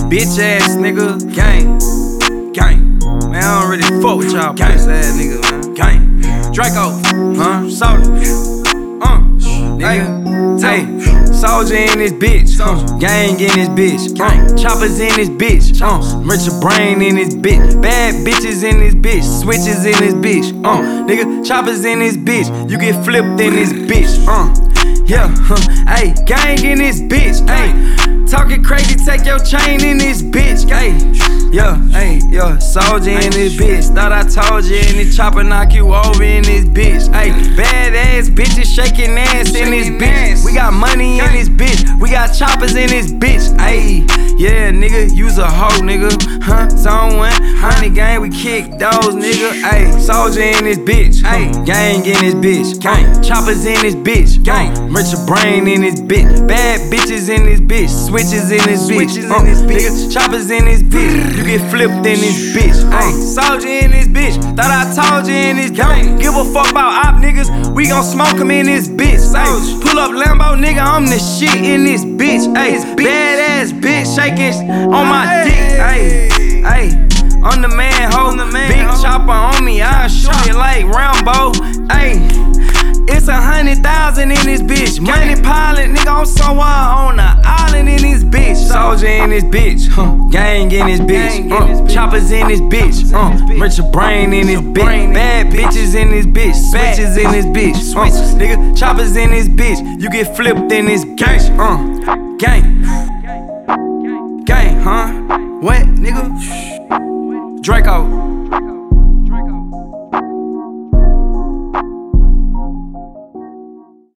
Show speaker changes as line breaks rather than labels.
bitch ass nigga. Gang, gang. Man, I don't really fuck with y'all pussy ass niggas, man. Gang. Draco, Soldier, nigga. Hey, soldier in this bitch, gang in this bitch, choppers in this bitch, Richard Brain in this bitch, bad bitches in this bitch, switches in this bitch, nigga, choppers in this bitch, you get flipped in this bitch, yeah, hey, gang in this bitch, hey, talking crazy, take your chain in this bitch, yeah, soldier in this bitch, thought I told you, and the chopper knock you over in this bitch, hey, badass bitches shaking ass in this bitch, we got money in this bitch, we got choppers in this bitch, ayy, yeah, nigga, you's a hoe, nigga, zone 100 gang, we kick those, nigga, ayy, soldier in this bitch, ayy, gang in this bitch, gang, choppers in this bitch, gang, Richard Brain in this bitch, bad bitches in this bitch, switches in this bitch, nigga, choppers in this bitch, you get flipped in this bitch, ayy, soldier in this bitch, thought I told you in this gang, give a fuck about op niggas, we gon' smoke them in this bitch, ayy, pull up Lambo, nigga, I'm the shit in this bitch, ayy, badass bitch shaking on my dick, ayy, I'm the man, ho, big chopper on me, I'll shoot it like Rambo, ayy. It's 100,000 in this bitch. Money piling, nigga, I'm somewhere on the island in this bitch. Soldier in this bitch, gang in this bitch, choppers in this bitch, Richard Brain in this bitch, bad bitches in this bitch, switches in this bitch, nigga, choppers in this bitch, you get flipped in this bitch, gang, gang, what, nigga? Draco.